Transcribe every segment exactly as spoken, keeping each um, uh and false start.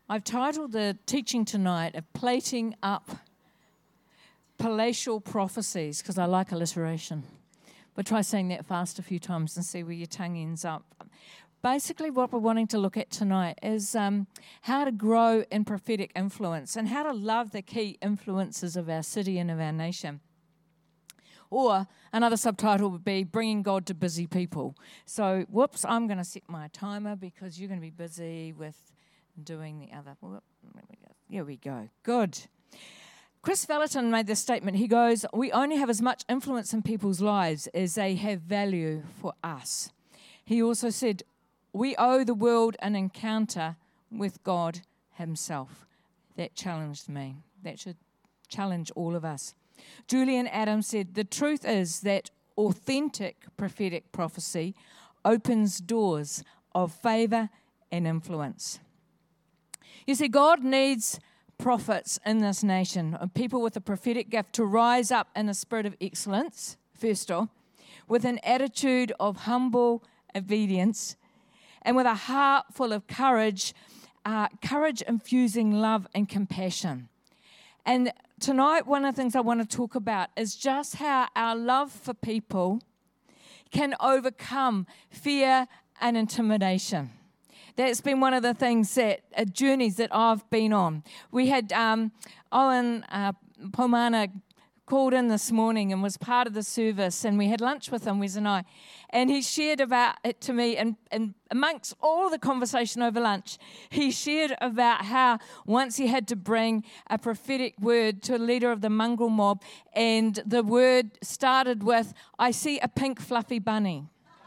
I've titled the teaching tonight of Plating Up Palatial Prophecies, because I like alliteration. But try saying that fast a few times and see where your tongue ends up. Basically, what we're wanting to look at tonight is um, how to grow in prophetic influence and how to love the key influences of our city and of our nation. Or another subtitle would be Bringing God to Busy People. So, whoops, I'm going to set my timer because you're going to be busy with doing the other. Whoop, here we go. Good. Chris Vallotton made this statement. He goes, "We only have as much influence in people's lives as they have value for us." He also said, "We owe the world an encounter with God himself." That challenged me. That should challenge all of us. Julian Adams said, "The truth is that authentic prophetic prophecy opens doors of favor and influence." You see, God needs prophets in this nation, people with a prophetic gift, to rise up in a spirit of excellence, first off, with an attitude of humble obedience, and with a heart full of courage, uh, courage infusing love and compassion. And tonight, one of the things I want to talk about is just how our love for people can overcome fear and intimidation. That's been one of the things that, uh, journeys that I've been on. We had um, Owen uh, Pomana called in this morning and was part of the service, and we had lunch with him, Wes and I, and he shared about it to me, and, and amongst all the conversation over lunch, he shared about how once he had to bring a prophetic word to a leader of the mongrel mob, and the word started with, "I see a pink fluffy bunny."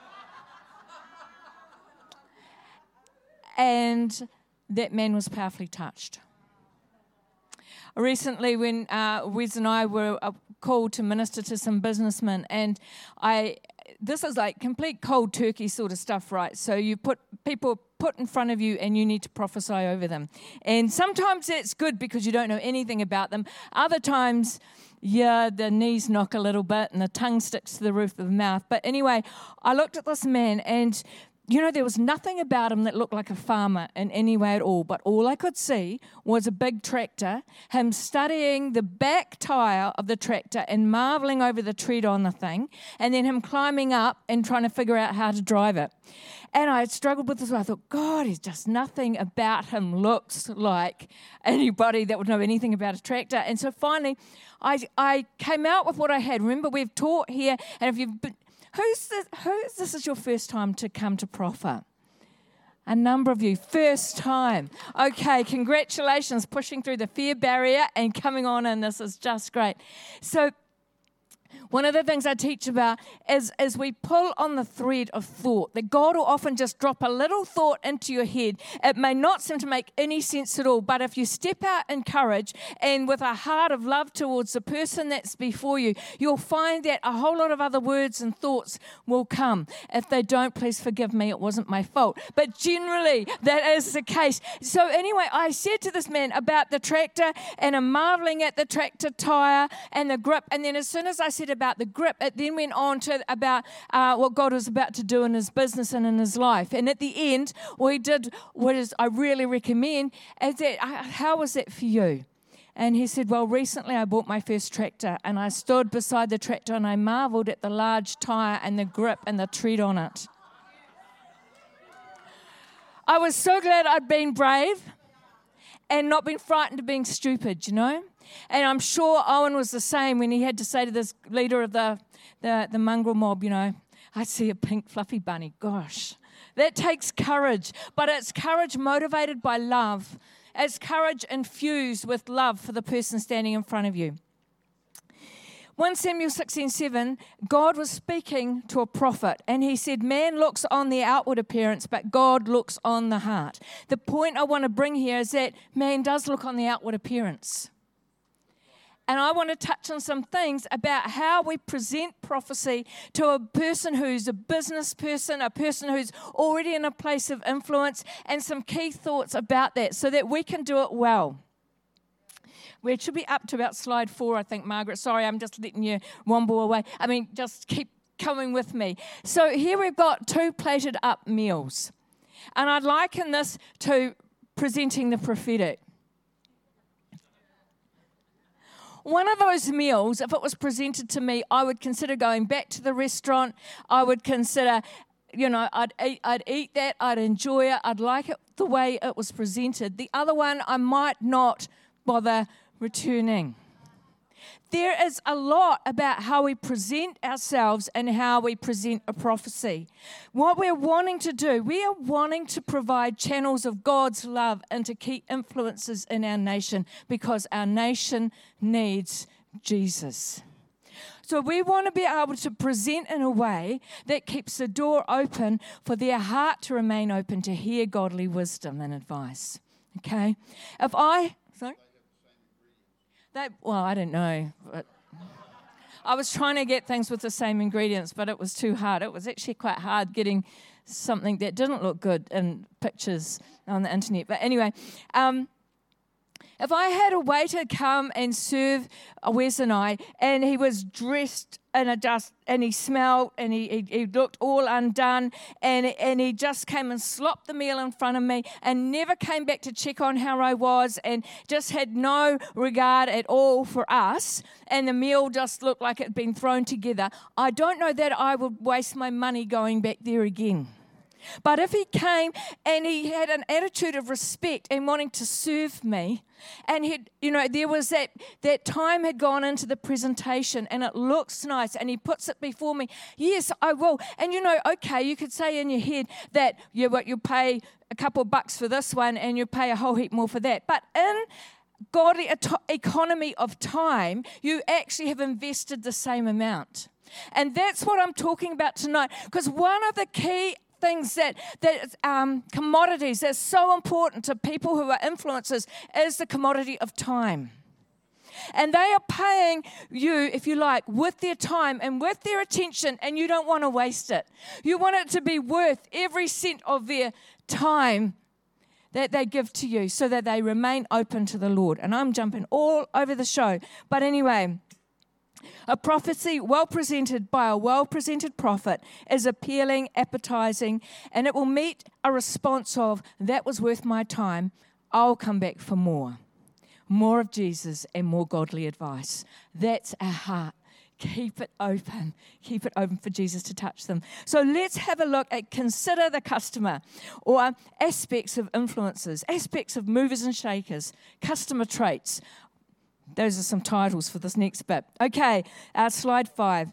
And that man was powerfully touched. Recently, when uh, Wes and I were uh, called to minister to some businessmen, and I, this is like complete cold turkey sort of stuff, right? So you put people put in front of you, and you need to prophesy over them. And sometimes that's good because you don't know anything about them. Other times, yeah, the knees knock a little bit, and the tongue sticks to the roof of the mouth. But anyway, I looked at this man, and you know, there was nothing about him that looked like a farmer in any way at all, but all I could see was a big tractor, him studying the back tyre of the tractor and marvelling over the tread on the thing, and then him climbing up and trying to figure out how to drive it. And I had struggled with this. I thought, God, he's just nothing about him looks like anybody that would know anything about a tractor. And so finally, I, I came out with what I had. Remember, we've taught here, and if you've been, Who's this, who's this is your first time to come to Prophet? A number of you, first time. Okay, congratulations, pushing through the fear barrier and coming on in. This is just great. So one of the things I teach about is, is we pull on the thread of thought, that God will often just drop a little thought into your head. It may not seem to make any sense at all, but if you step out in courage and with a heart of love towards the person that's before you, you'll find that a whole lot of other words and thoughts will come. If they don't, please forgive me, it wasn't my fault. But generally, that is the case. So anyway, I said to this man about the tractor, and I'm marveling at the tractor tyre and the grip, and then as soon as I said about about the grip, it then went on to about uh, what God was about to do in his business and in his life. And at the end, we did what is I really recommend is that, uh, how was that for you? And he said, well, recently I bought my first tractor, and I stood beside the tractor and I marveled at the large tyre and the grip and the tread on it. I was so glad I'd been brave and not been frightened of being stupid, you know? And I'm sure Owen was the same when he had to say to this leader of the, the, the mongrel mob, you know, I see a pink fluffy bunny. Gosh, that takes courage. But it's courage motivated by love. It's courage infused with love for the person standing in front of you. First Samuel sixteen seven, God was speaking to a prophet, and he said, man looks on the outward appearance, but God looks on the heart. The point I want to bring here is that man does look on the outward appearance. And I want to touch on some things about how we present prophecy to a person who's a business person, a person who's already in a place of influence, and some key thoughts about that so that we can do it well. We should be up to about slide four, I think, Margaret. Sorry, I'm just letting you womble away. I mean, just keep coming with me. So here we've got two plated up meals. And I'd liken this to presenting the prophetic. One of those meals, if it was presented to me, I would consider going back to the restaurant. I would consider, you know, I'd eat, I'd eat that, I'd enjoy it, I'd like it the way it was presented. The other one, I might not bother returning. There is a lot about how we present ourselves and how we present a prophecy. What we're wanting to do, we are wanting to provide channels of God's love into key influences in our nation because our nation needs Jesus. So we want to be able to present in a way that keeps the door open for their heart to remain open to hear godly wisdom and advice. Okay? If I... Sorry? That, well, I don't know. But I was trying to get things with the same ingredients, but it was too hard. It was actually quite hard getting something that didn't look good in pictures on the internet. But anyway, um, if I had a waiter come and serve Wes and I, and he was dressed in a dust, and he smelled, and he, he, he looked all undone, and, and he just came and slopped the meal in front of me, and never came back to check on how I was, and just had no regard at all for us, and the meal just looked like it had been thrown together, I don't know that I would waste my money going back there again. But if he came and he had an attitude of respect and wanting to serve me, and he, you know, there was that, that time had gone into the presentation and it looks nice and he puts it before me, yes, I will. And you know, okay, you could say in your head that you, what, you pay a couple of bucks for this one and you pay a whole heap more for that. But in godly economy of time, you actually have invested the same amount. And that's what I'm talking about tonight, because one of the key things that, that um, commodities that's so important to people who are influencers is the commodity of time. And they are paying you, if you like, with their time and with their attention, and you don't want to waste it. You want it to be worth every cent of their time that they give to you so that they remain open to the Lord. And I'm jumping all over the show. But anyway, a prophecy well presented by a well-presented prophet is appealing, appetizing, and it will meet a response of, that was worth my time, I'll come back for more. More of Jesus and more godly advice. That's our heart. Keep it open. Keep it open for Jesus to touch them. So let's have a look at consider the customer, or aspects of influencers, aspects of movers and shakers, customer traits. Those are some titles for this next bit. Okay, uh, slide five.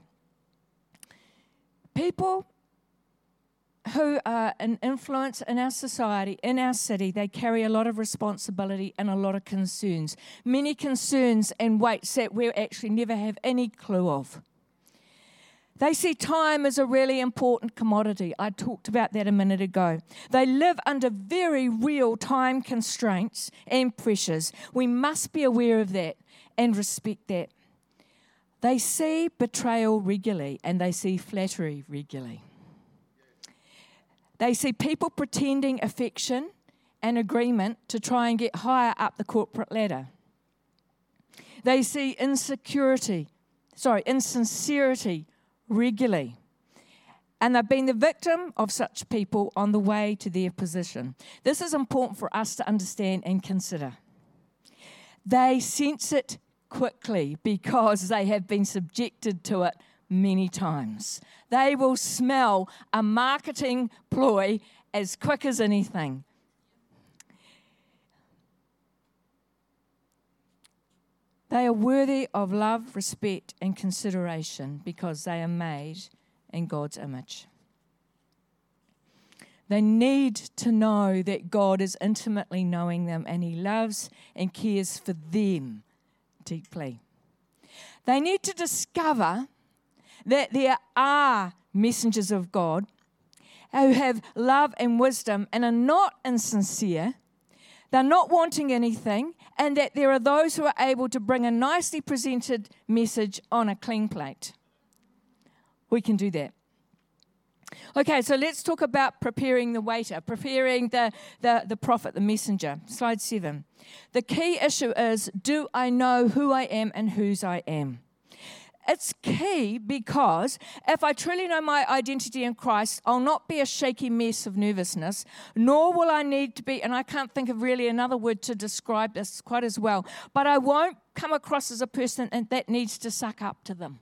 People who are an influence in our society, in our city, they carry a lot of responsibility and a lot of concerns. Many concerns and weights that we actually never have any clue of. They see time as a really important commodity. I talked about that a minute ago. They live under very real time constraints and pressures. We must be aware of that and respect that. They see betrayal regularly and they see flattery regularly. They see people pretending affection and agreement to try and get higher up the corporate ladder. They see insecurity, sorry, insincerity regularly. And they've been the victim of such people on the way to their position. This is important for us to understand and consider. They sense it quickly because they have been subjected to it many times. They will smell a marketing ploy as quick as anything. They are worthy of love, respect, and consideration because they are made in God's image. They need to know that God is intimately knowing them and He loves and cares for them deeply. They need to discover that there are messengers of God who have love and wisdom and are not insincere. They're not wanting anything, and that there are those who are able to bring a nicely presented message on a clean plate. We can do that. Okay, so let's talk about preparing the waiter, preparing the, the, the prophet, the messenger. Slide seven. The key issue is, do I know who I am and whose I am? It's key because if I truly know my identity in Christ, I'll not be a shaky mess of nervousness, nor will I need to be, and I can't think of really another word to describe this quite as well, but I won't come across as a person that needs to suck up to them.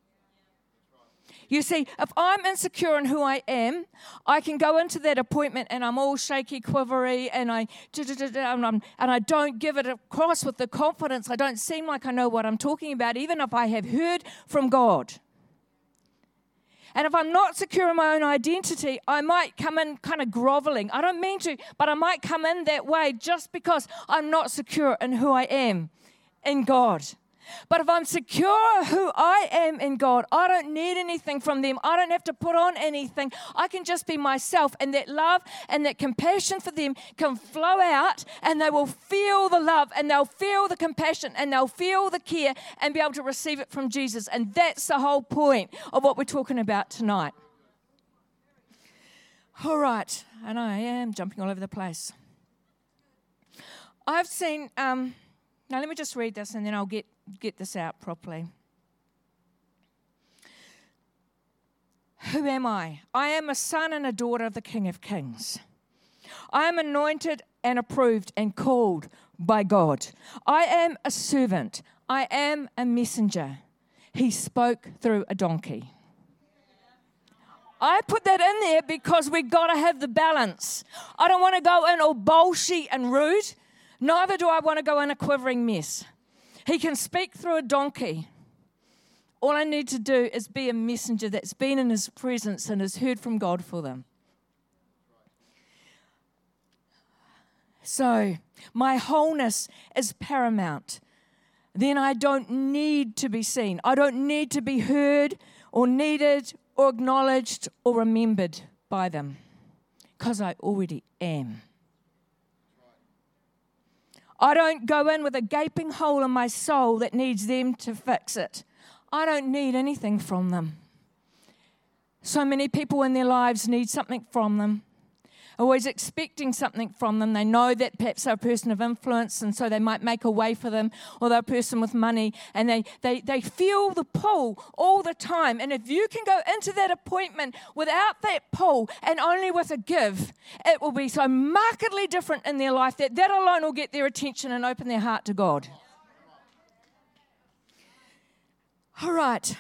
You see, if I'm insecure in who I am, I can go into that appointment and I'm all shaky, quivery, and I and, I'm, and I don't give it across with the confidence. I don't seem like I know what I'm talking about, even if I have heard from God. And if I'm not secure in my own identity, I might come in kind of groveling. I don't mean to, but I might come in that way just because I'm not secure in who I am in God. But if I'm secure who I am in God, I don't need anything from them. I don't have to put on anything. I can just be myself, and that love and that compassion for them can flow out, and they will feel the love, and they'll feel the compassion, and they'll feel the care, and be able to receive it from Jesus. And that's the whole point of what we're talking about tonight. All right, and I am jumping all over the place. I've seen, um, now let me just read this, and then I'll get get this out properly. Who am I? I am a son and a daughter of the King of Kings. I am anointed and approved and called by God. I am a servant. I am a messenger. He spoke through a donkey. I put that in there because we've got to have the balance. I don't want to go in all bolshy and rude. Neither do I want to go in a quivering mess. He can speak through a donkey. All I need to do is be a messenger that's been in his presence and has heard from God for them. So, my wholeness is paramount. Then I don't need to be seen. I don't need to be heard or needed or acknowledged or remembered by them, because I already am. I don't go in with a gaping hole in my soul that needs them to fix it. I don't need anything from them. So many people in their lives need something from them, always expecting something from them. They know that perhaps they're a person of influence, and so they might make a way for them, or they're a person with money, and they, they, they feel the pull all the time. And if you can go into that appointment without that pull and only with a give, it will be so markedly different in their life that that alone will get their attention and open their heart to God. All right.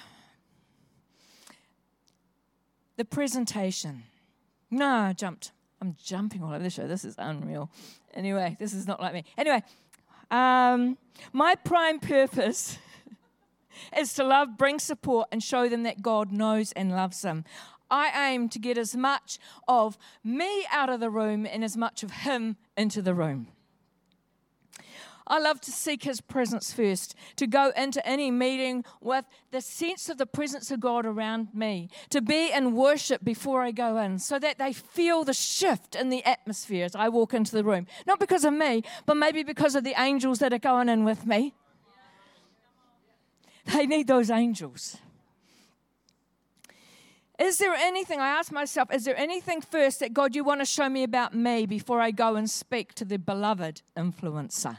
The presentation. No, I jumped. I'm jumping all over the show. This is unreal. Anyway, this is not like me. Anyway, um, my prime purpose is to love, bring support, and show them that God knows and loves them. I aim to get as much of me out of the room and as much of him into the room. I love to seek his presence first, to go into any meeting with the sense of the presence of God around me, to be in worship before I go in, so that they feel the shift in the atmosphere as I walk into the room. Not because of me, but maybe because of the angels that are going in with me. They need those angels. Is there anything, I ask myself, is there anything first that God you want to show me about me before I go and speak to the beloved influencer?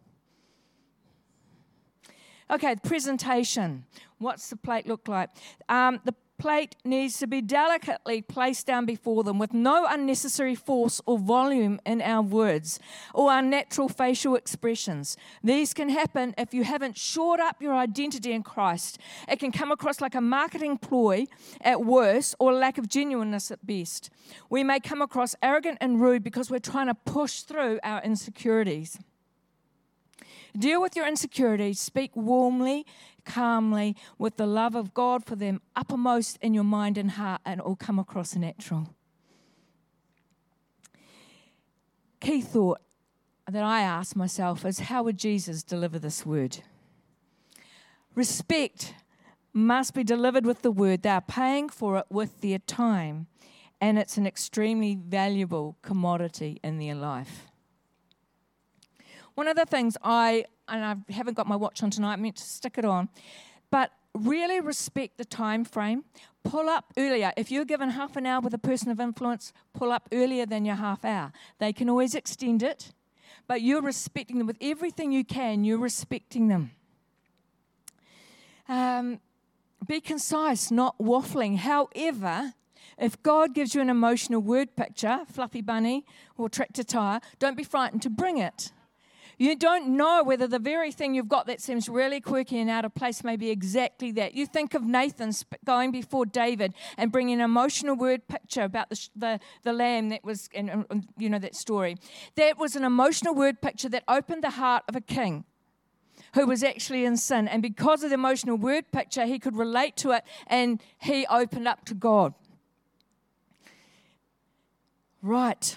Okay, presentation. What's the plate look like? Um, the plate needs to be delicately placed down before them with no unnecessary force or volume in our words or our natural facial expressions. These can happen if you haven't shored up your identity in Christ. It can come across like a marketing ploy at worst, or lack of genuineness at best. We may come across arrogant and rude because we're trying to push through our insecurities. Deal with your insecurities. Speak warmly, calmly, with the love of God for them uppermost in your mind and heart, and it will come across natural. Key thought that I ask myself is, how would Jesus deliver this word? Respect must be delivered with the word. They are paying for it with their time, and it's an extremely valuable commodity in their life. One of the things I, and I haven't got my watch on tonight, I meant to stick it on, but really respect the time frame. Pull up earlier. If you're given half an hour with a person of influence, pull up earlier than your half hour. They can always extend it, but you're respecting them with everything you can. You're respecting them. Um, be concise, not waffling. However, if God gives you an emotional word picture, fluffy bunny or tractor tire, don't be frightened to bring it. You don't know whether the very thing you've got that seems really quirky and out of place may be exactly that. You think of Nathan going before David and bringing an emotional word picture about the the, the lamb that was, and, and you know that story. That was an emotional word picture that opened the heart of a king who was actually in sin. And because of the emotional word picture, he could relate to it and he opened up to God. Right.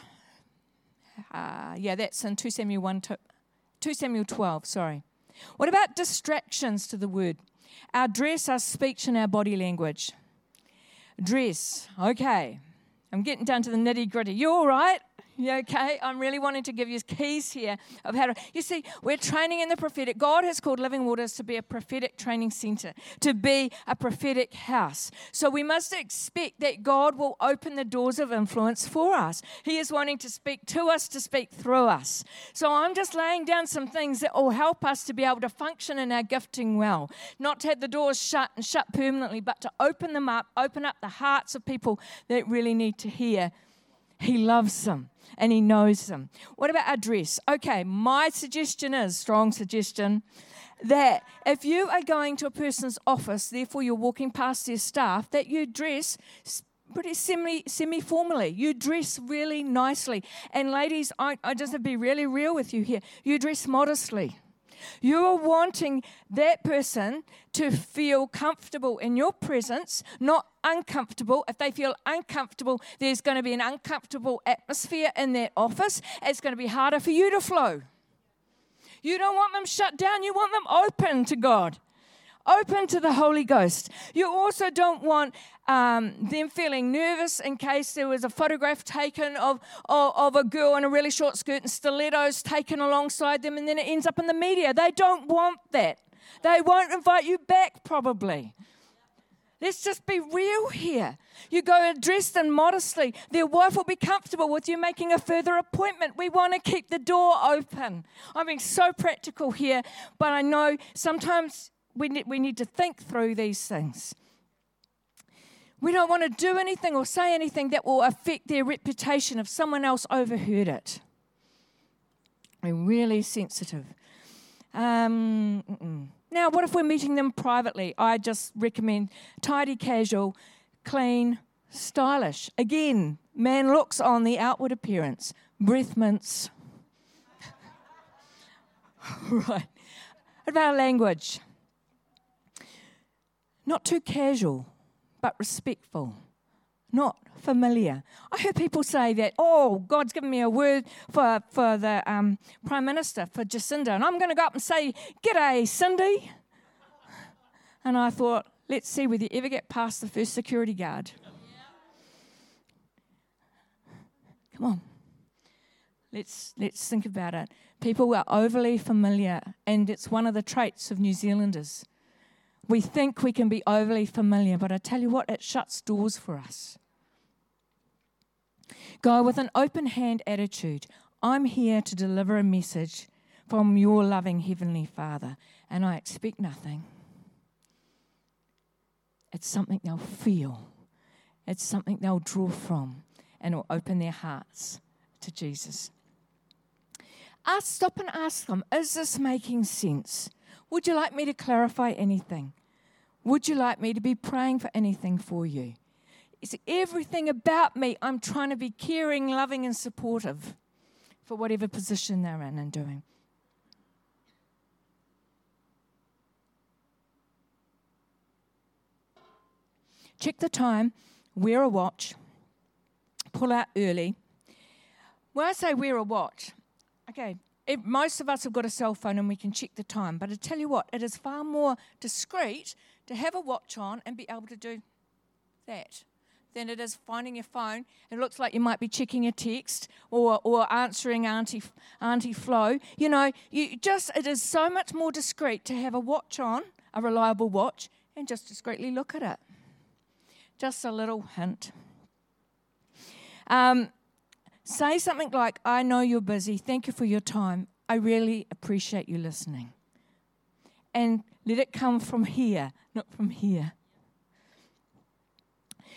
Uh, yeah, that's in two Samuel one, two Samuel twelve, sorry. What about distractions to the word? Our dress, our speech, and our body language. Dress, okay. I'm getting down to the nitty-gritty. You all right? You okay? I'm really wanting to give you keys here of how to... You see, we're training in the prophetic. God has called Living Waters to be a prophetic training center, to be a prophetic house. So we must expect that God will open the doors of influence for us. He is wanting to speak to us, to speak through us. So I'm just laying down some things that will help us to be able to function in our gifting well. Not to have the doors shut and shut permanently, but to open them up, open up the hearts of people that really need to hear. He loves them and he knows them. What about our dress? Okay, my suggestion is, strong suggestion, that if you are going to a person's office, therefore you're walking past their staff, that you dress pretty semi, semi-formally. You dress really nicely. And ladies, I, I just have to be really real with you here. You dress modestly. You are wanting that person to feel comfortable in your presence, not uncomfortable. If they feel uncomfortable, there's going to be an uncomfortable atmosphere in that office. It's going to be harder for you to flow. You don't want them shut down. You want them open to God, open to the Holy Ghost. You also don't want um, them feeling nervous in case there was a photograph taken of, of, of a girl in a really short skirt and stilettos taken alongside them, and then it ends up in the media. They don't want that. They won't invite you back, probably. Let's just be real here. You go dressed and modestly. Their wife will be comfortable with you making a further appointment. We want to keep the door open. I'm being so practical here, but I know sometimes we need, we need to think through these things. We don't want to do anything or say anything that will affect their reputation if someone else overheard it. We're really sensitive. Um, mm-mm. Now, what if we're meeting them privately? I just recommend tidy, casual, clean, stylish. Again, man looks on the outward appearance. Breath mints. Right. What about language? Not too casual, but respectful. Not familiar. I heard people say that, oh, God's given me a word for, for the um, Prime Minister, for Jacinda, and I'm going to go up and say, "G'day, Cindy." And I thought, let's see whether you ever get past the first security guard. Come on. Let's, let's think about it. People are overly familiar, and it's one of the traits of New Zealanders. We think we can be overly familiar, but I tell you what, it shuts doors for us. Go with an open hand attitude. I'm here to deliver a message from your loving Heavenly Father, and I expect nothing. It's something they'll feel. It's something they'll draw from, and it'll open their hearts to Jesus. Ask, stop and ask them, is this making sense? Would you like me to clarify anything? Would you like me to be praying for anything for you? It's everything about me. I'm trying to be caring, loving, and supportive for whatever position they're in and doing. Check the time, wear a watch, pull out early. When I say wear a watch, okay, It, most of us have got a cell phone and we can check the time. But I tell you what, it is far more discreet to have a watch on and be able to do that than it is finding your phone. It looks like you might be checking a text or or answering Auntie Auntie Flo. You know, you just it is so much more discreet to have a watch on, a reliable watch, and just discreetly look at it. Just a little hint. Um. Say something like, I know you're busy. Thank you for your time. I really appreciate you listening. And let it come from here, not from here.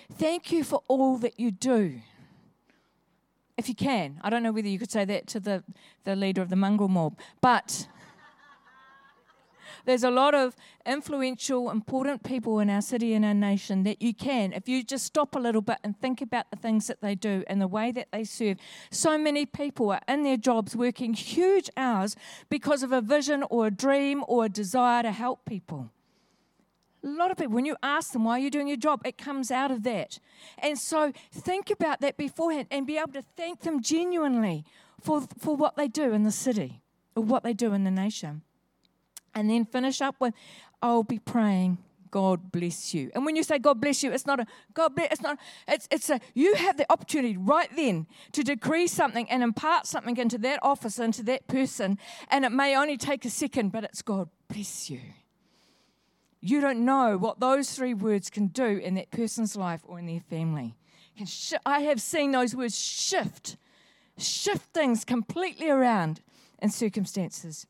thank you for all that you do. If you can. I don't know whether you could say that to the, the leader of the mongrel mob, but there's a lot of influential, important people in our city and our nation that you can, if you just stop a little bit and think about the things that they do and the way that they serve. So many people are in their jobs working huge hours because of a vision or a dream or a desire to help people. A lot of people, when you ask them, why are you doing your job, it comes out of that. And so think about that beforehand and be able to thank them genuinely for, for what they do in the city or what they do in the nation. And then finish up with, I'll be praying, God bless you. And when you say God bless you, it's not a God bless, it's not, it's it's a, you have the opportunity right then to decree something and impart something into that office, into that person, and it may only take a second, but it's God bless you. You don't know what those three words can do in that person's life or in their family. Can sh- I have seen those words shift, shift things completely around in circumstances.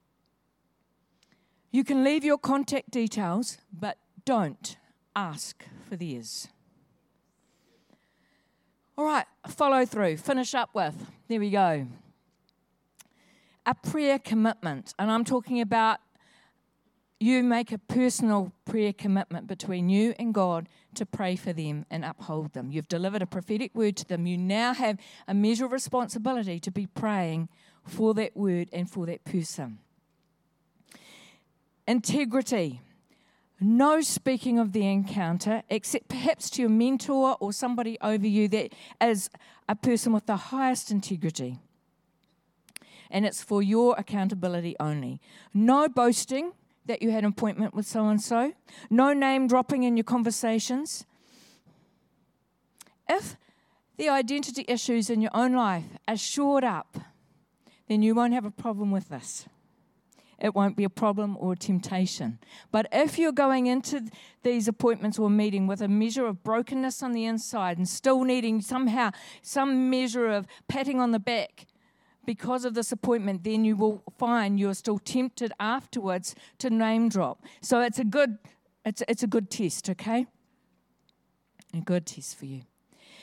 You can leave your contact details, but don't ask for theirs. All right, follow through. Finish up with, there we go, a prayer commitment. And I'm talking about you make a personal prayer commitment between you and God to pray for them and uphold them. You've delivered a prophetic word to them. You now have a measure of responsibility to be praying for that word and for that person. Integrity. No speaking of the encounter, except perhaps to your mentor or somebody over you that is a person with the highest integrity. And it's for your accountability only. No boasting that you had an appointment with so-and-so. No name dropping in your conversations. If the identity issues in your own life are shored up, then you won't have a problem with this. It won't be a problem or a temptation. But if you're going into these appointments or meeting with a measure of brokenness on the inside and still needing somehow some measure of patting on the back because of this appointment, then you will find you're still tempted afterwards to name drop. So it's a good, it's it's a good test, okay? A good test for you.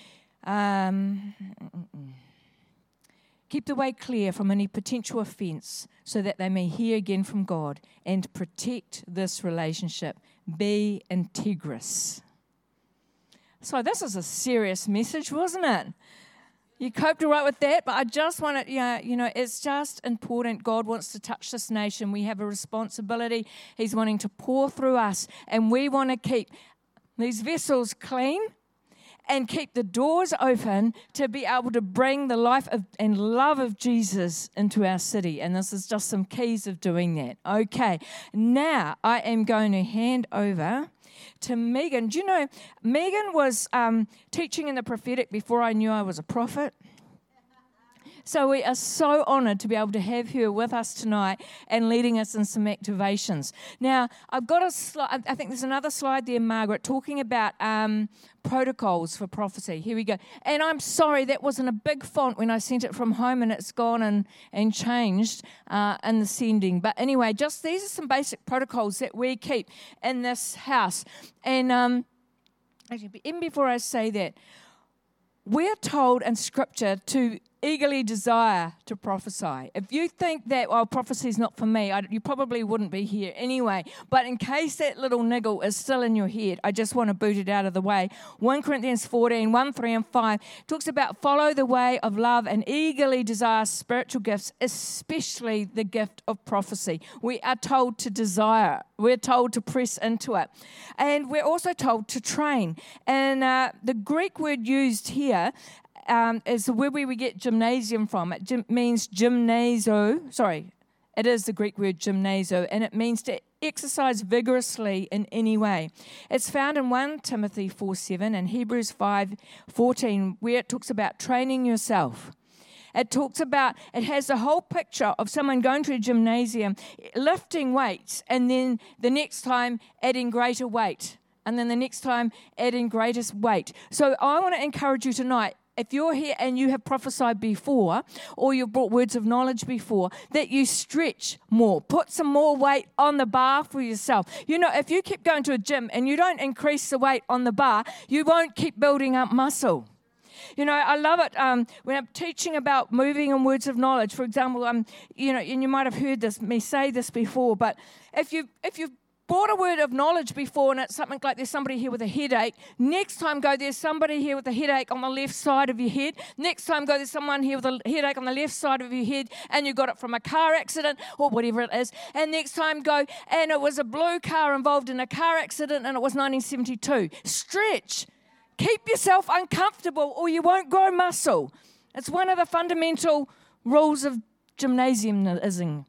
Um. Mm-mm. Keep the way clear from any potential offense so that they may hear again from God and protect this relationship. Be integrous. So this is a serious message, wasn't it? You coped all right with that, but I just want to, yeah, you know, it's just important. God wants to touch this nation. We have a responsibility. He's wanting to pour through us, and we want to keep these vessels clean and keep the doors open to be able to bring the life of, and love of Jesus into our city. And this is just some keys of doing that. Okay, now I am going to hand over to Megan. Do you know, Megan was um, teaching in the prophetic before I knew I was a prophet. So we are so honoured to be able to have her with us tonight and leading us in some activations. Now, I've got a slide, I think there's another slide there, Margaret, talking about um, protocols for prophecy. Here we go. And I'm sorry, that wasn't a big font when I sent it from home, and it's gone and, and changed uh, in the sending. But anyway, just these are some basic protocols that we keep in this house. And um, actually, even before I say that, we're told in Scripture to eagerly desire to prophesy. If you think that, well, prophecy is not for me, I, you probably wouldn't be here anyway. But in case that little niggle is still in your head, I just want to boot it out of the way. First Corinthians fourteen, one, three, and five talks about follow the way of love and eagerly desire spiritual gifts, especially the gift of prophecy. We are told to desire. We're told to press into it. And we're also told to train. And uh, the Greek word used here Um, is where we get gymnasium from. It gym, means gymnazo. Sorry, it is the Greek word gymnazo, and it means to exercise vigorously in any way. It's found in First Timothy four seven and Hebrews five fourteen, where it talks about training yourself. It talks about, it has the whole picture of someone going to a gymnasium, lifting weights, and then the next time adding greater weight, and then the next time adding greatest weight. So I want to encourage you tonight, if you're here and you have prophesied before, or you've brought words of knowledge before, that you stretch more. Put some more weight on the bar for yourself. You know, if you keep going to a gym and you don't increase the weight on the bar, you won't keep building up muscle. You know, I love it um, when I'm teaching about moving in words of knowledge. For example, um, you know, and you might have heard this me say this before, but if you if you've brought a word of knowledge before and it's something like there's somebody here with a headache, next time go there's somebody here with a headache on the left side of your head. Next time go there's someone here with a headache on the left side of your head and you got it from a car accident or whatever it is. And next time go and it was a blue car involved in a car accident and it was nineteen seventy-two. Stretch. Keep yourself uncomfortable or you won't grow muscle. It's one of the fundamental rules of gymnasiumism.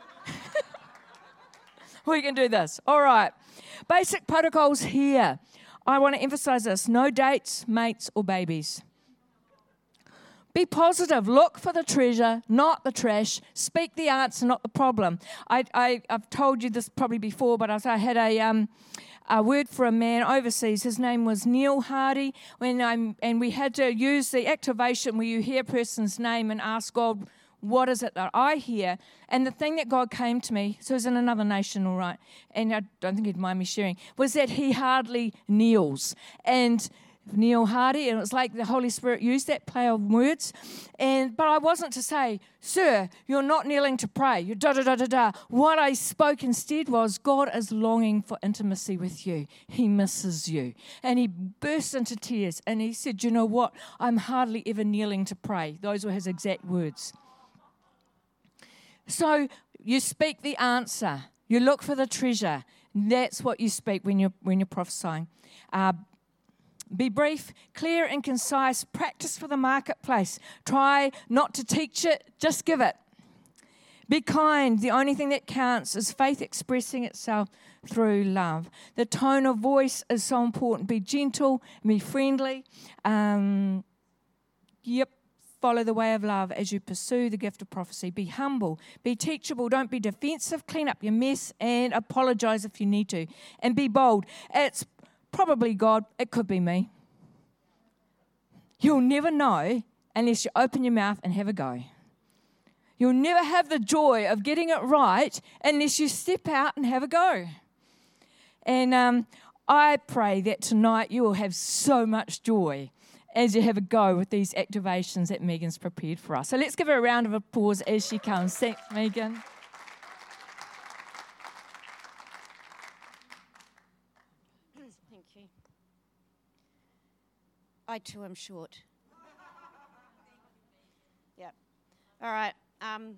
We can do this. All right. Basic protocols here. I want to emphasize this. No dates, mates, or babies. Be positive. Look for the treasure, not the trash. Speak the answer, not the problem. I, I, I've told you this probably before, but I, I had a... Um, A word for a man overseas. His name was Neil Hardy, when I'm, and we had to use the activation where you hear a person's name and ask God, what is it that I hear? And the thing that God came to me, so he's in another nation, all right, and I don't think he'd mind me sharing, was that he hardly kneels. And Neil Hardy, and it was like the Holy Spirit used that play of words. And but I wasn't to say, sir, you're not kneeling to pray. You're da da da da da. What I spoke instead was, God is longing for intimacy with you. He misses you. And he burst into tears and he said, you know what? I'm hardly ever kneeling to pray. Those were his exact words. So you speak the answer. You look for the treasure. That's what you speak when you're when you're prophesying. Uh, Be brief, clear and concise. Practice for the marketplace. Try not to teach it, just give it. Be kind. The only thing that counts is faith expressing itself through love. The tone of voice is so important. Be gentle, be friendly. Um, yep. Follow the way of love as you pursue the gift of prophecy. Be humble. Be teachable. Don't be defensive. Clean up your mess and apologize if you need to. And be bold. It's probably God, it could be me. You'll never know unless you open your mouth and have a go. You'll never have the joy of getting it right unless you step out and have a go. And um, I pray that tonight you will have so much joy as you have a go with these activations that Megan's prepared for us. So let's give her a round of applause as she comes. Thanks, Megan. I too am short. Yeah. All right. Um,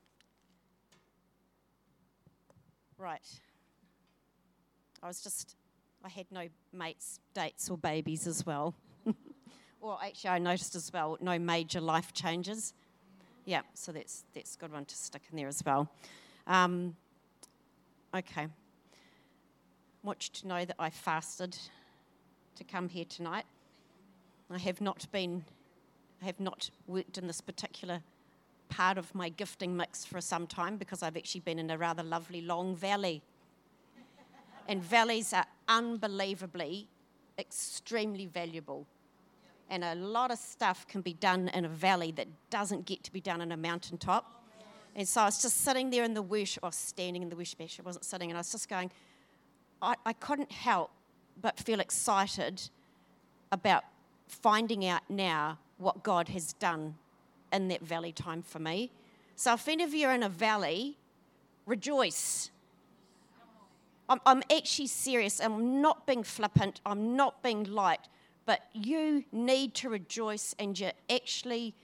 right. I was just, I had no mates, dates, or babies as well. Well, actually, I noticed as well, no major life changes. Yeah, so that's that's a good one to stick in there as well. Um, okay. I want you to know that I fasted to come here tonight. I have not been, I have not worked in this particular part of my gifting mix for some time because I've actually been in a rather lovely long valley. And valleys are unbelievably, extremely valuable. And a lot of stuff can be done in a valley that doesn't get to be done in a mountaintop. And so I was just sitting there in the worship, or standing in the worship, actually I wasn't sitting, and I was just going, I, I couldn't help but feel excited about finding out now what God has done in that valley time for me. So if any of you are in a valley, rejoice. I'm, I'm actually serious. I'm not being flippant. I'm not being light. But you need to rejoice, and you actually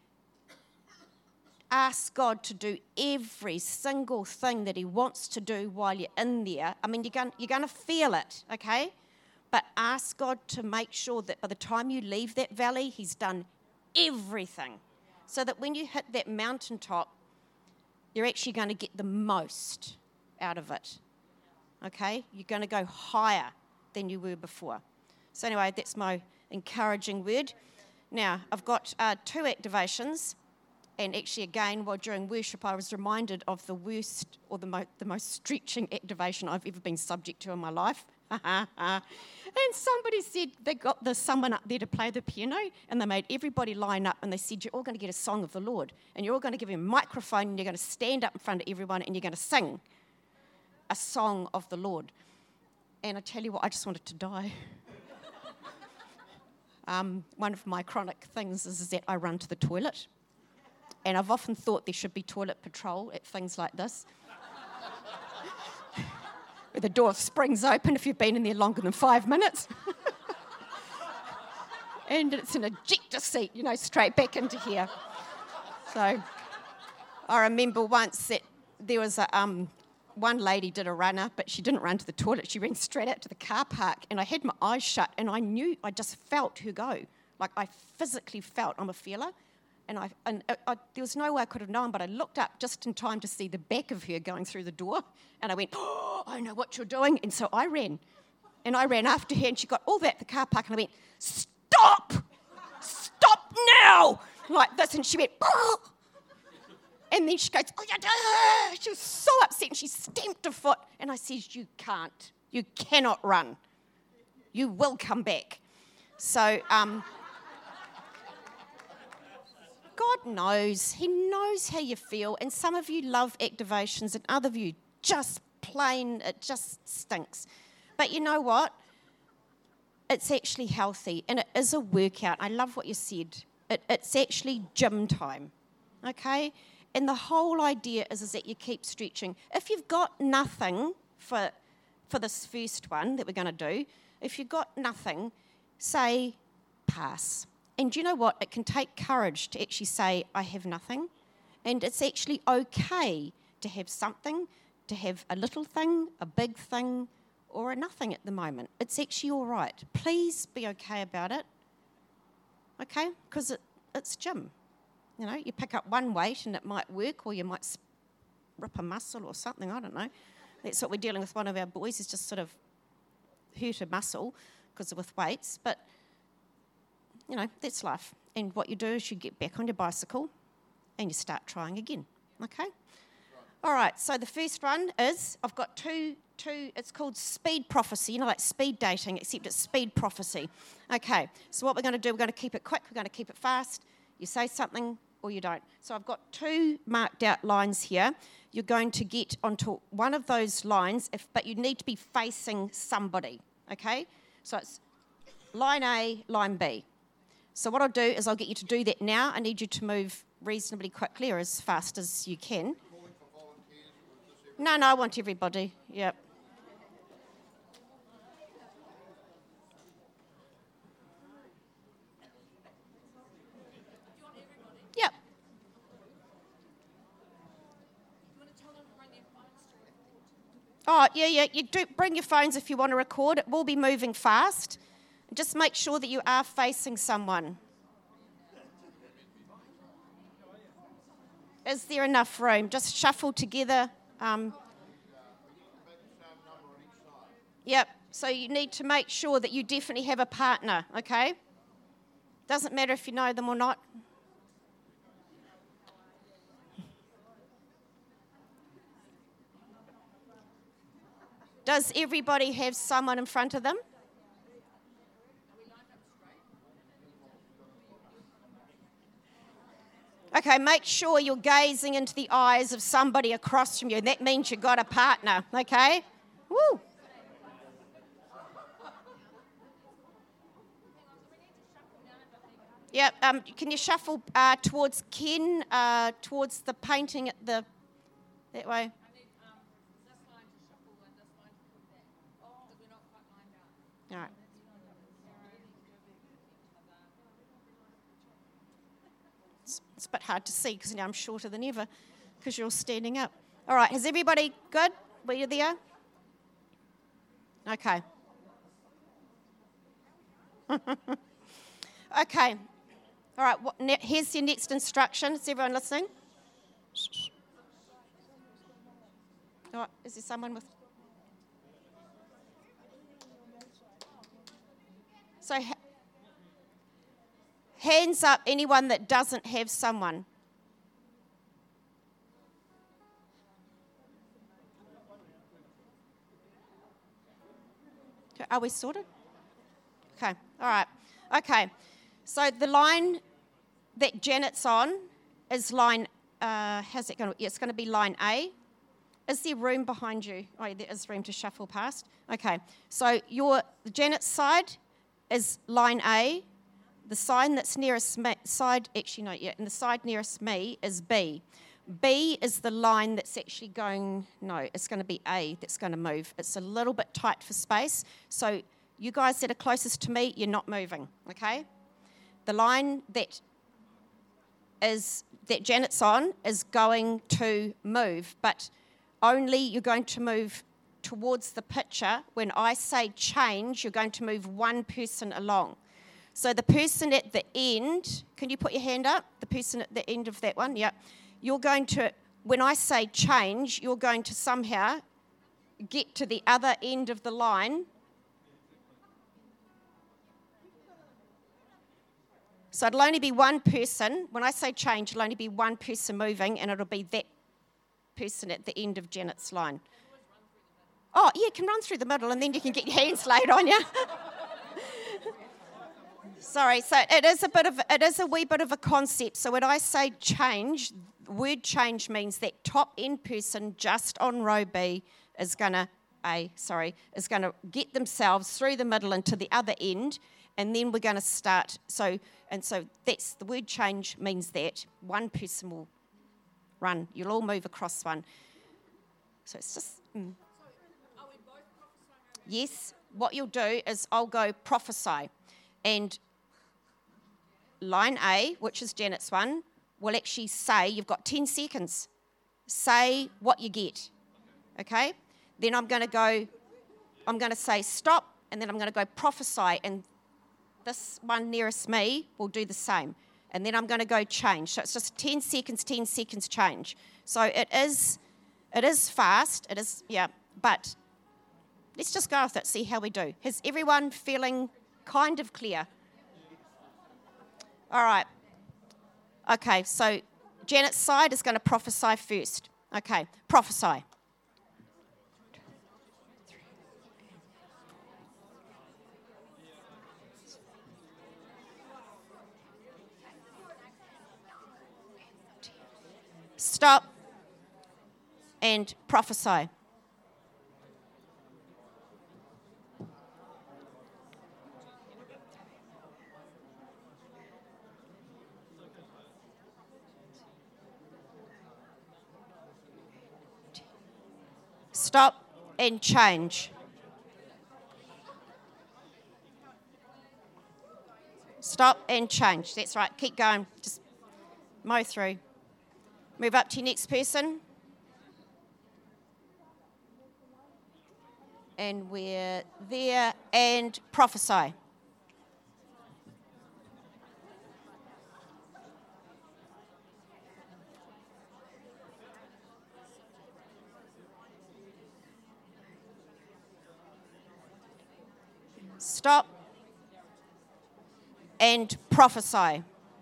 ask God to do every single thing that he wants to do while you're in there. I mean, you're going, you're going to feel it, okay? But ask God to make sure that by the time you leave that valley, he's done everything. So that when you hit that mountaintop, you're actually going to get the most out of it, okay? You're going to go higher than you were before. So anyway, that's my encouraging word. Now, I've got uh, two activations. And actually, again, while during worship, I was reminded of the worst or the, mo- the most stretching activation I've ever been subject to in my life. And somebody said they got the, someone up there to play the piano, and they made everybody line up, and they said, you're all going to get a song of the Lord, and you're all going to give him a microphone, and you're going to stand up in front of everyone, and you're going to sing a song of the Lord. And I tell you what, I just wanted to die. um, one of my chronic things is, is that I run to the toilet, and I've often thought there should be toilet patrol at things like this. Where the door springs open if you've been in there longer than five minutes. And it's an ejector seat, you know, straight back into here. So I remember once that there was a, um, one lady did a runner, but she didn't run to the toilet. She ran straight out to the car park, and I had my eyes shut, and I knew, I just felt her go. Like I physically felt, I'm a feeler. And, I, and I, I, there was no way I could have known, but I looked up just in time to see the back of her going through the door. And I went, oh, I know what you're doing. And so I ran. And I ran after her, and she got all the way at the car park. And I went, stop! Stop now! Like this. And she went, oh! And then she goes, oh, yeah. She was so upset, and she stamped her foot. And I said, you can't. You cannot run. You will come back. So... Um, God knows. He knows how you feel. And some of you love activations, and other of you just plain, it just stinks. But you know what? It's actually healthy, and it is a workout. I love what you said. It, it's actually gym time, okay? And the whole idea is, is that you keep stretching. If you've got nothing for, for this first one that we're going to do, if you've got nothing, say pass. And do you know what? It can take courage to actually say, I have nothing. And it's actually okay to have something, to have a little thing, a big thing, or a nothing at the moment. It's actually all right. Please be okay about it. Okay? Because it, it's gym. You know, you pick up one weight and it might work, or you might rip a muscle or something. I don't know. That's what we're dealing with. One of our boys is just sort of hurt a muscle because with weights. But you know, that's life. And what you do is you get back on your bicycle and you start trying again. Okay? Right. All right, so the first one is, I've got two, two, it's called speed prophecy, you know, like speed dating, except it's speed prophecy. Okay, so what we're going to do, we're going to keep it quick, we're going to keep it fast. You say something or you don't. So I've got two marked out lines here. You're going to get onto one of those lines, if, but you need to be facing somebody. Okay? So it's line A, line B. So what I'll do is I'll get you to do that now. I need you to move reasonably quickly or as fast as you can. No, no, I want everybody. Yep. Yep. Oh, yeah, yeah. You do bring your phones if you want to record. It will be moving fast. Just make sure that you are facing someone. Is there enough room? Just shuffle together. Um, yep. So you need to make sure that you definitely have a partner, okay? Doesn't matter if you know them or not. Does everybody have someone in front of them? Okay, make sure you're gazing into the eyes of somebody across from you. That means you've got a partner, okay? Woo! Yeah, um, can you shuffle uh, towards Ken, uh, towards the painting at the, that way? All right. It's a bit hard to see because now I'm shorter than ever because you're all standing up. All right, is everybody good? Were you there? Okay. Okay. All right, what, ne- here's your next instruction. Is everyone listening? All right, is there someone with... So... Ha- Hands up, anyone that doesn't have someone. Are we sorted? Okay, all right. Okay, so the line that Janet's on is line, uh, how's it going to, yeah, it's going to be line A. Is there room behind you? Oh, yeah, there is room to shuffle past. Okay, so your Janet's side is line A. The sign that's nearest me, side, actually no, yeah, and the side nearest me is B. B is the line that's actually going, no, it's going to be A that's going to move. It's a little bit tight for space. So you guys that are closest to me, you're not moving, okay? The line that is that Janet's on is going to move, but only you're going to move towards the picture. When I say change, you're going to move one person along. So the person at the end, can you put your hand up? The person at the end of that one, yeah. You're going to, when I say change, you're going to somehow get to the other end of the line. So it'll only be one person. When I say change, it'll only be one person moving, and it'll be that person at the end of Janet's line. Oh, yeah, you can run through the middle, and then you can get your hands laid on you. Sorry, so it is a bit of, it is a wee bit of a concept. So when I say change, word change means that top end person just on row B is gonna, A, sorry, is gonna get themselves through the middle into the other end, and then we're gonna start. So, and so that's, the word change means that one person will run. You'll all move across one. So it's just, mm. Yes, what you'll do is I'll go prophesy. And line A, which is Janet's one, will actually say, you've got ten seconds. Say what you get, okay? Then I'm going to go, I'm going to say stop, and then I'm going to go prophesy, and this one nearest me will do the same. And then I'm going to go change. So it's just ten seconds, ten seconds change. So it is, it is fast, it is, yeah, but let's just go with it, see how we do. Is everyone feeling kind of clear? All right. Okay, so Janet's side is going to prophesy first. Okay, prophesy. Stop and prophesy. Stop and change. Stop and change. That's right. Keep going. Just mow through. Move up to your next person. And we're there. And prophesy. Stop and prophesy.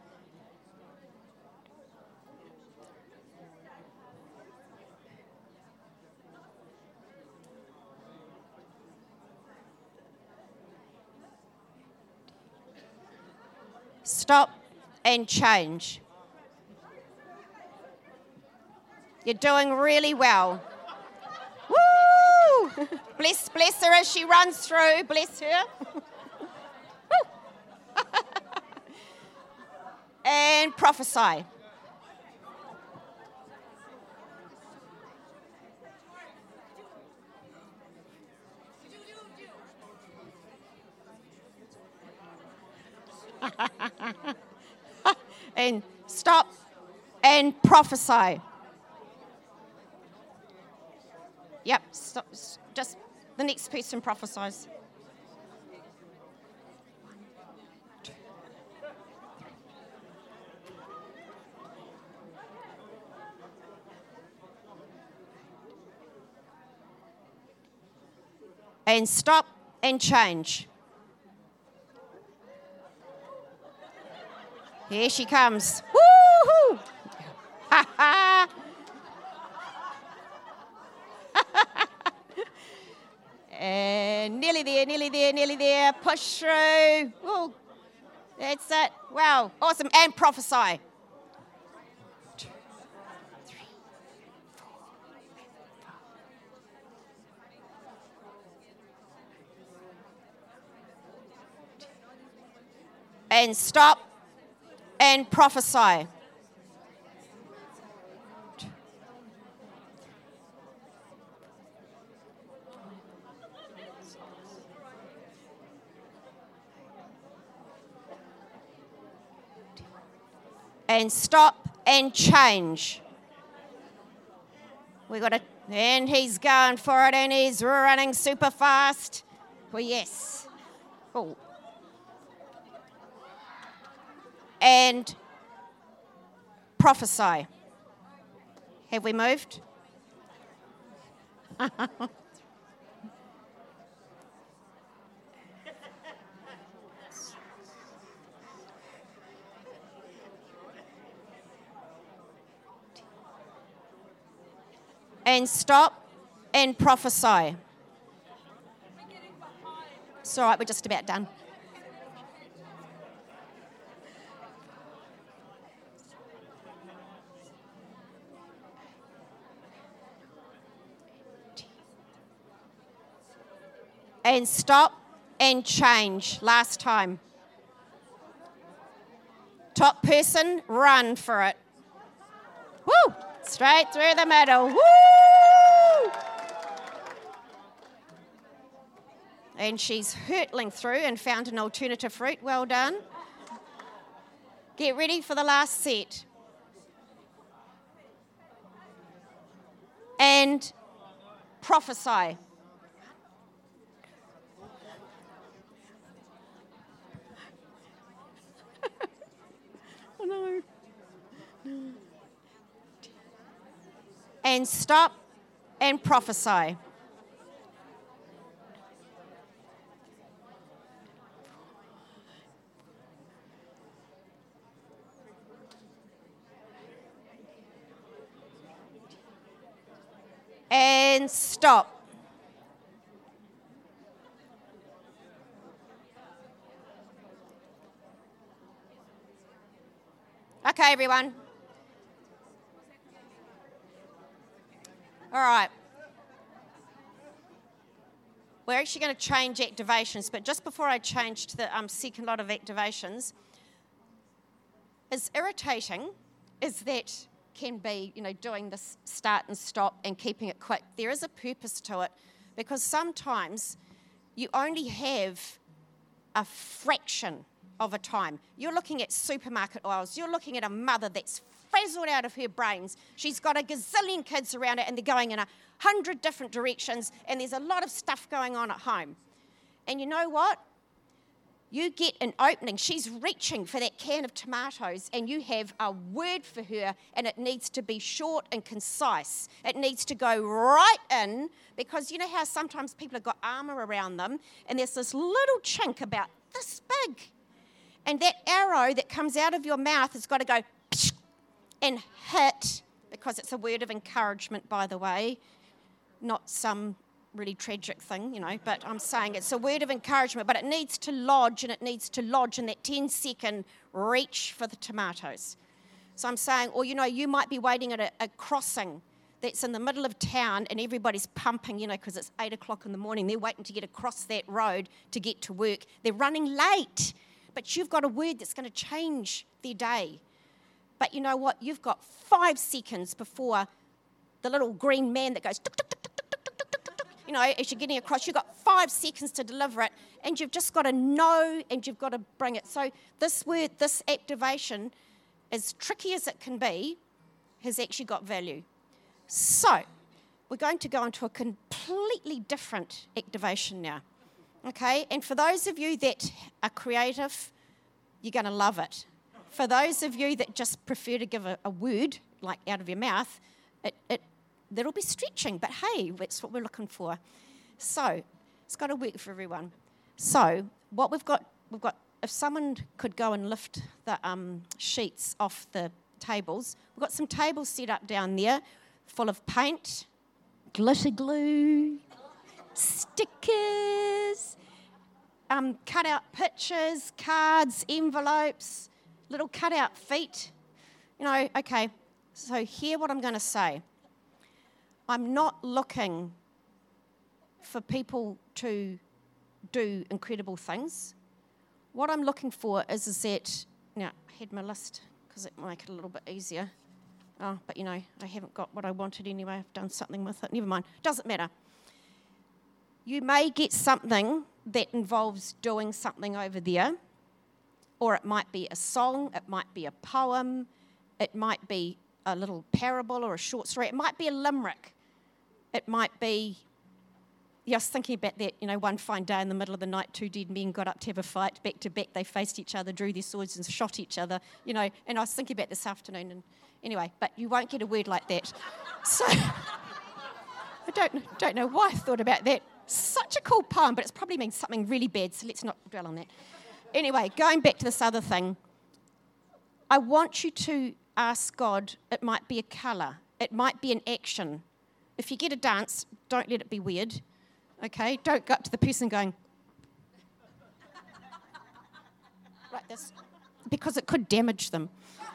Stop and change. You're doing really well. Woo! Bless, bless her as she runs through. Bless her. And prophesy. And stop and prophesy. Yep, stop, just the next person prophesies. And stop and change. Here she comes. Woo-hoo! Ha ha! And And nearly there, nearly there, nearly there. Push through. Ooh, that's it. Wow, awesome. And prophesy. Two, three, four, five. And stop and prophesy. And stop and change. We got to, and he's going for it, and he's running super fast. Well, yes. Oh. And prophesy. Have we moved? And stop and prophesy. It's all right, we're just about done. And stop and change. Last time. Top person, run for it. Woo! Straight through the middle. Woo! And she's hurtling through and found an alternative route. Well done. Get ready for the last set. And prophesy. Oh no. No. And stop and prophesy. And stop. Okay, everyone. All right. We're actually going to change activations, but just before I change to the um, second lot of activations, as irritating as that can be, you know, doing this start and stop and keeping it quick, there is a purpose to it, because sometimes you only have a fraction of a time. You're looking at supermarket aisles. You're looking at a mother that's frazzled out of her brains. She's got a gazillion kids around her, and they're going in a hundred different directions, and there's a lot of stuff going on at home. And you know what? You get an opening. She's reaching for that can of tomatoes, and you have a word for her, and it needs to be short and concise. It needs to go right in, because you know how sometimes people have got armor around them, and there's this little chink about this big. And that arrow that comes out of your mouth has got to go and hit, because it's a word of encouragement, by the way, not some really tragic thing, you know, but I'm saying it's a word of encouragement, but it needs to lodge, and it needs to lodge in that ten second reach for the tomatoes. So I'm saying, or, you know, you might be waiting at a, a crossing that's in the middle of town, and everybody's pumping, you know, because it's eight o'clock in the morning. They're waiting to get across that road to get to work. They're running late, but you've got a word that's going to change their day. But you know what? You've got five seconds before the little green man that goes, tuk, tuk, tuk, tuk, tuk, tuk, tuk, tuk, tuk, you know, as you're getting across, you've got five seconds to deliver it, and you've just got to know, and you've got to bring it. So this word, this activation, as tricky as it can be, has actually got value. So we're going to go into a completely different activation now. Okay? And for those of you that are creative, you're going to love it. For those of you that just prefer to give a, a word, like out of your mouth, it, it that'll be stretching. But hey, that's what we're looking for. So it's got to work for everyone. So what we've got, we've got. If someone could go and lift the um, sheets off the tables, we've got some tables set up down there, full of paint, glitter glue, stickers, um, cut out pictures, cards, envelopes, little cut out feet. You know, okay, so hear what I'm going to say. I'm not looking for people to do incredible things. What I'm looking for is, is that, now, I had my list because it might make it a little bit easier. Oh, but you know, I haven't got what I wanted anyway. I've done something with it. Never mind. Doesn't matter. You may get something that involves doing something over there, or it might be a song, it might be a poem, it might be a little parable or a short story, it might be a limerick, it might be, yeah, I was thinking about that, you know, one fine day in the middle of the night, two dead men got up to have a fight, back to back, they faced each other, drew their swords and shot each other, you know, and I was thinking about this afternoon, and anyway, but you won't get a word like that. So, I don't, don't know why I thought about that. Such a cool poem, but it probably means something really bad, so let's not dwell on that. Anyway, going back to this other thing, I want you to ask God, it might be a colour, it might be an action. If you get a dance, don't let it be weird, okay? Don't go up to the person going, like this, because it could damage them.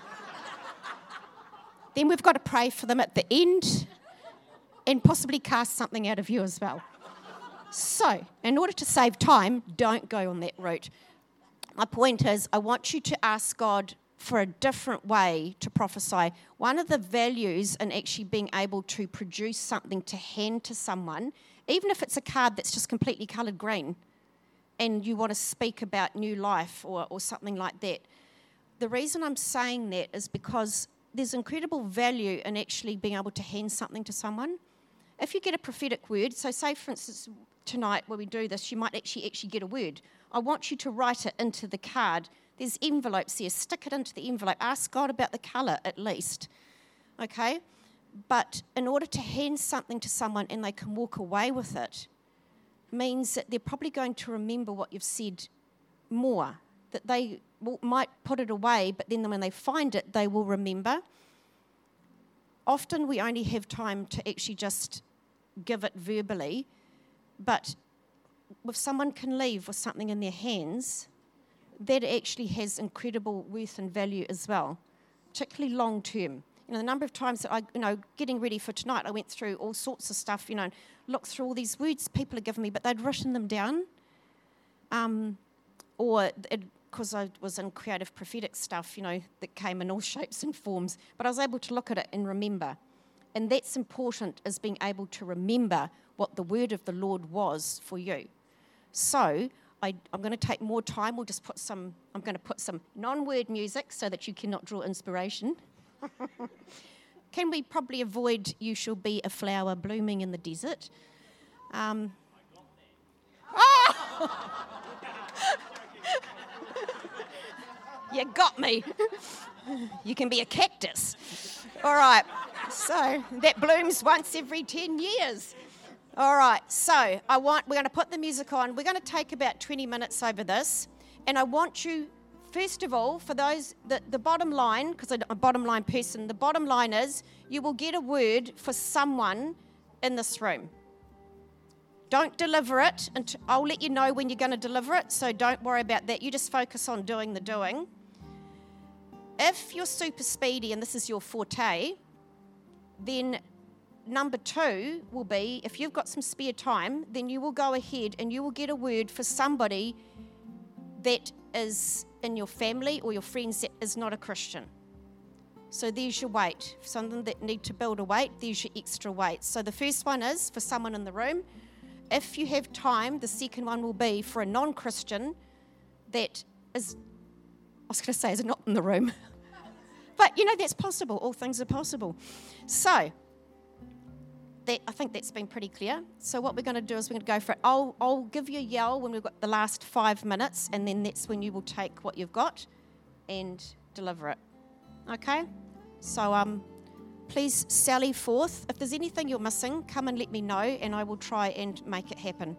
Then we've got to pray for them at the end and possibly cast something out of you as well. So, in order to save time, don't go on that route. My point is, I want you to ask God for a different way to prophesy. One of the values in actually being able to produce something to hand to someone, even if it's a card that's just completely coloured green, and you want to speak about new life or, or something like that. The reason I'm saying that is because there's incredible value in actually being able to hand something to someone. If you get a prophetic word, so say, for instance, tonight when we do this, you might actually actually get a word. I want you to write it into the card. There's envelopes there. Stick it into the envelope. Ask God about the colour at least, okay? But in order to hand something to someone and they can walk away with it, means that they're probably going to remember what you've said more, that they will, might put it away, but then when they find it, they will remember. Often we only have time to actually just give it verbally, but if someone can leave with something in their hands, that actually has incredible worth and value as well, particularly long term. You know, the number of times that I, you know, getting ready for tonight, I went through all sorts of stuff, you know, looked through all these words people had given me, but they'd written them down. Um, or because I was in creative prophetic stuff, you know, that came in all shapes and forms, but I was able to look at it and remember. And that's important, is being able to remember what the word of the Lord was for you. So I, I'm going to take more time. We'll just put some, I'm going to put some non-word music so that you cannot draw inspiration. Can we probably avoid "You Shall Be a Flower Blooming in the Desert"? Um, oh! You got me. You can be a cactus. All right. So that blooms once every ten years. All right. So I want, we're going to put the music on. We're going to take about twenty minutes over this. And I want you, first of all, for those, the, the bottom line, because I'm a bottom line person, the bottom line is you will get a word for someone in this room. Don't deliver it. And I'll let you know when you're going to deliver it, so don't worry about that. You just focus on doing the doing. If you're super speedy and this is your forte, then number two will be, if you've got some spare time, then you will go ahead and you will get a word for somebody that is in your family or your friends that is not a Christian. So there's your weight. For something that need to build a weight, there's your extra weight. So the first one is for someone in the room. If you have time, the second one will be for a non-Christian that is, I was going to say, is not in the room. But, you know, that's possible. All things are possible. So, that, I think that's been pretty clear. So what we're going to do is we're going to go for it. I'll, I'll give you a yell when we've got the last five minutes, and then that's when you will take what you've got and deliver it. Okay? So, um, please sally forth. If there's anything you're missing, come and let me know, and I will try and make it happen.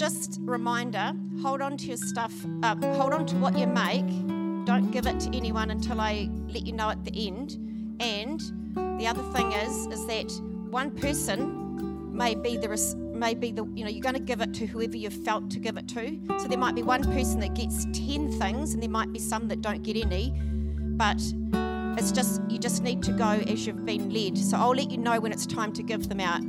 just a reminder, hold on to your stuff, uh, hold on to what you make. Don't give it to anyone until I let you know at the end. And the other thing is, is that one person may be the, may be the, you know, you're going to give it to whoever you felt to give it to. So there might be one person that gets ten things, and there might be some that don't get any. But it's just, you just need to go as you've been led. So I'll let you know when it's time to give them out.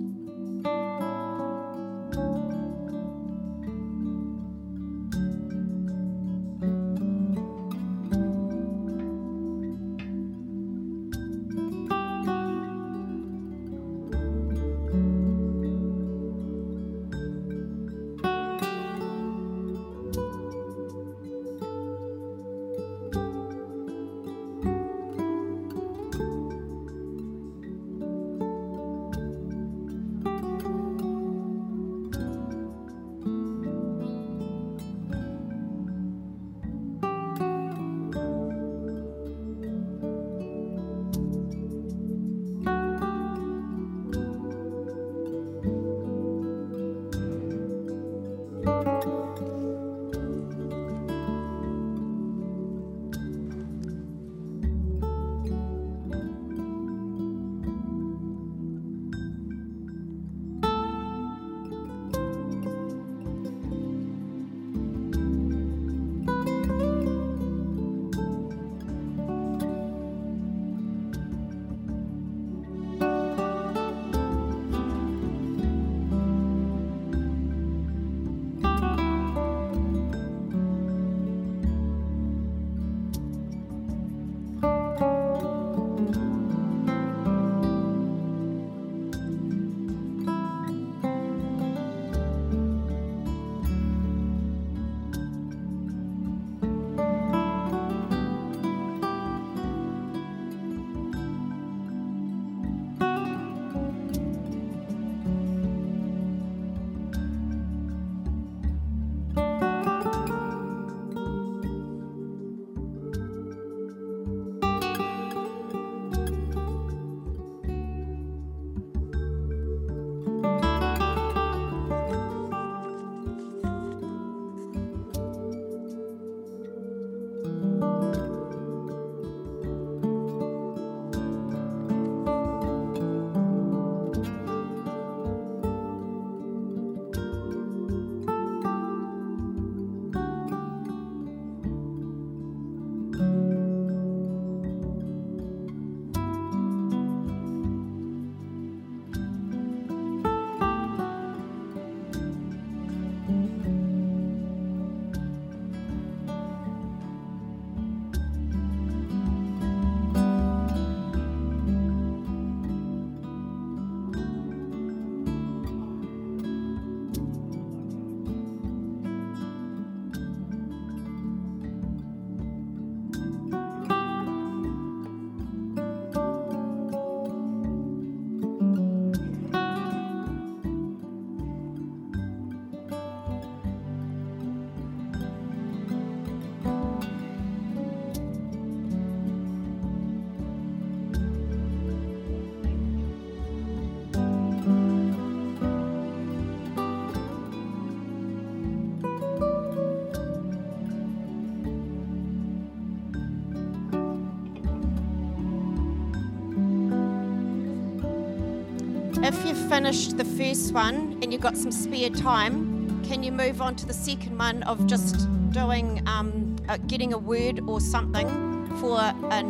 If you've finished the first one and you've got some spare time, can you move on to the second one of just doing, um, uh, getting a word or something for a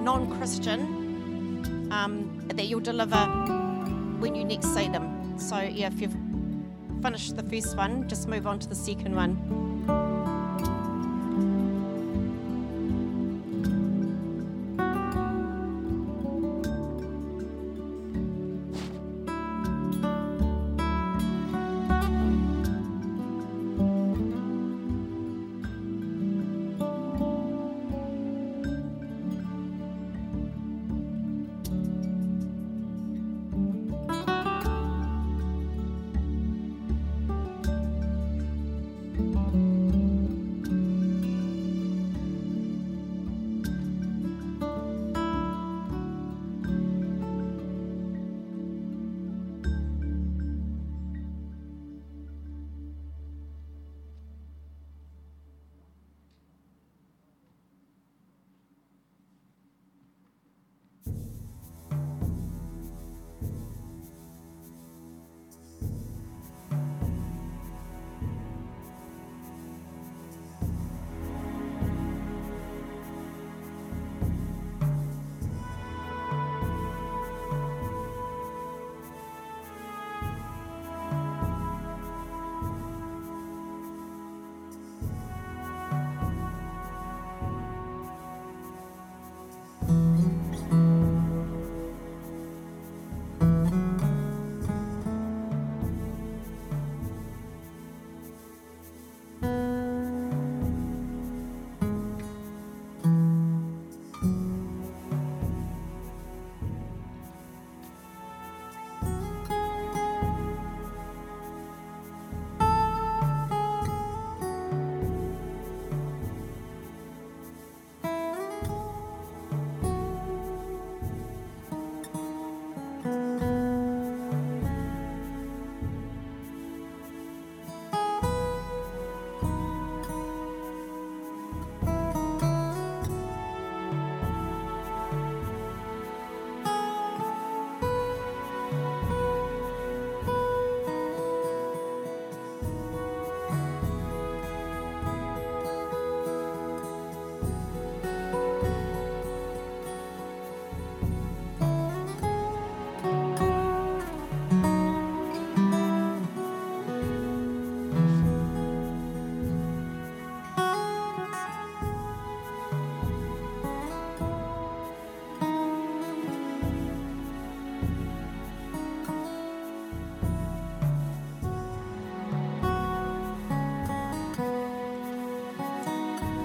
non-Christian um, that you'll deliver when you next see them. So yeah, if you've finished the first one, just move on to the second one.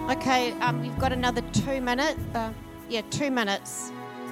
Okay, um, you've got another two minutes. Uh, yeah, two minutes.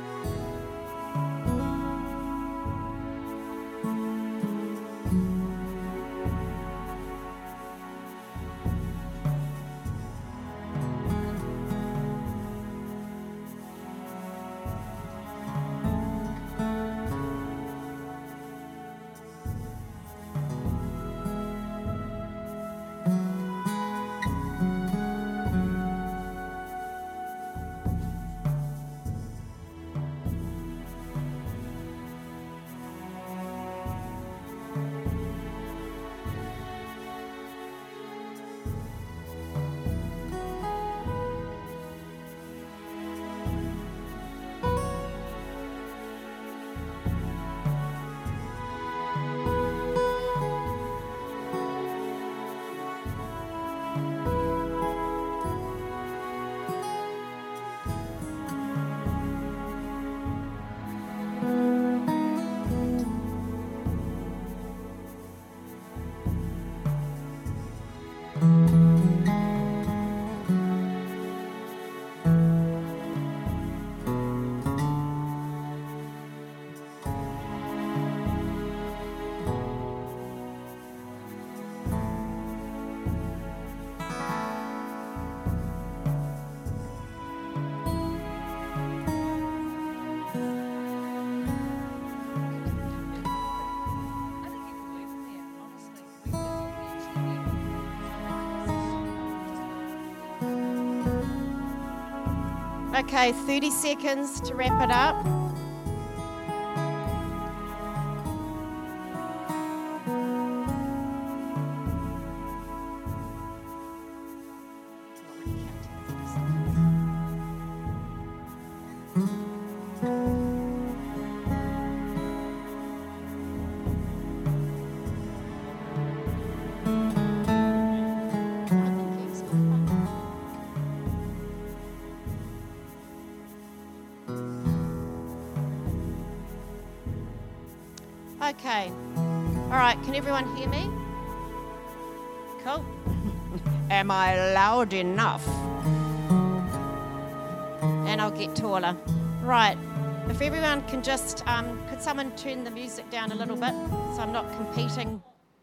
Okay, thirty seconds to wrap it up. Okay. All right, can everyone hear me? Cool. Am I loud enough? And I'll get taller. Right. If everyone can just, um, could someone turn the music down a little bit so I'm not competing?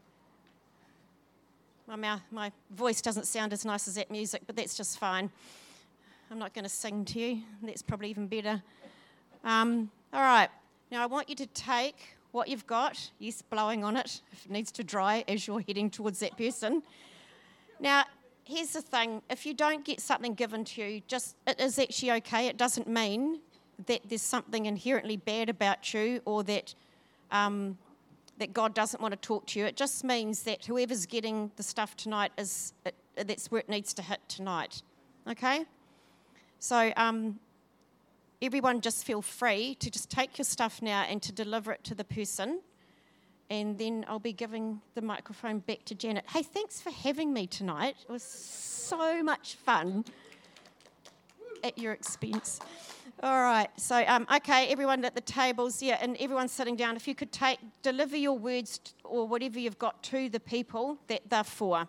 My mouth, my voice doesn't sound as nice as that music, but that's just fine. I'm not going to sing to you. That's probably even better. Um, all right. Now I want you to take what you've got, yes, blowing on it if it needs to dry as you're heading towards that person. Now, here's the thing. If you don't get something given to you, just it is actually okay. It doesn't mean that there's something inherently bad about you or that um, that God doesn't want to talk to you. It just means that whoever's getting the stuff tonight, is it, that's where it needs to hit tonight, okay? So um, everyone just feel free to just take your stuff now and to deliver it to the person. And then I'll be giving the microphone back to Janet. Hey, thanks for having me tonight. It was so much fun at your expense. All right. So, um, okay, everyone at the tables, yeah, and everyone sitting down, if you could take, deliver your words t- or whatever you've got to the people that they're for.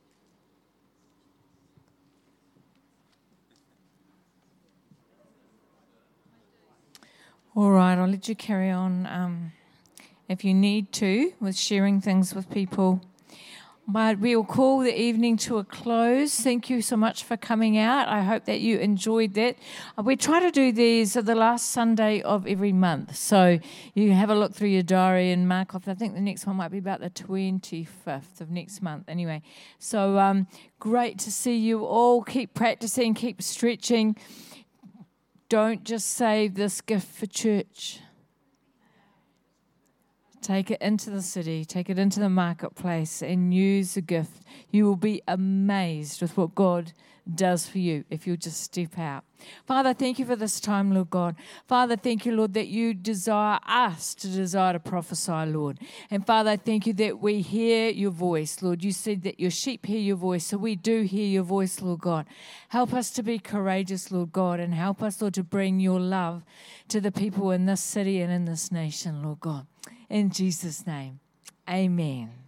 All right, I'll let you carry on um, if you need to with sharing things with people. But we'll call the evening to a close. Thank you so much for coming out. I hope that you enjoyed that. We try to do these the last Sunday of every month. So you have a look through your diary and mark off. I think the next one might be about the twenty-fifth of next month. Anyway, so um, great to see you all. Keep practicing, keep stretching. Don't just save this gift for church. Take it into the city, take it into the marketplace and use the gift. You will be amazed with what God does for you if you'll just step out. Father, thank you for this time, Lord God. Father, thank you, Lord, that you desire us to desire to prophesy, Lord. And Father, I thank you that we hear your voice, Lord. You said that your sheep hear your voice, so we do hear your voice, Lord God. Help us to be courageous, Lord God, and help us, Lord, to bring your love to the people in this city and in this nation, Lord God. In Jesus' name, amen.